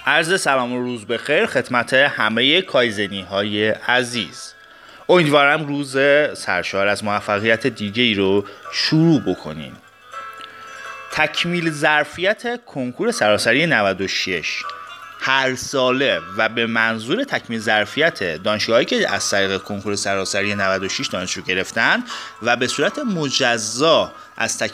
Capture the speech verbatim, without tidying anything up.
عرض سلام و روز بخیر خدمت همه کایزنی های عزیز. امیدوارم روز سرشار از موفقیت دیگه ای رو شروع بکنین. تکمیل ظرفیت کنکور سراسری نود و شش هر ساله و به منظور تکمیل ظرفیت دانشگاهایی که از طریق کنکور سراسری نود و شش دانشجو گرفتن و به صورت مجزا از تکمیل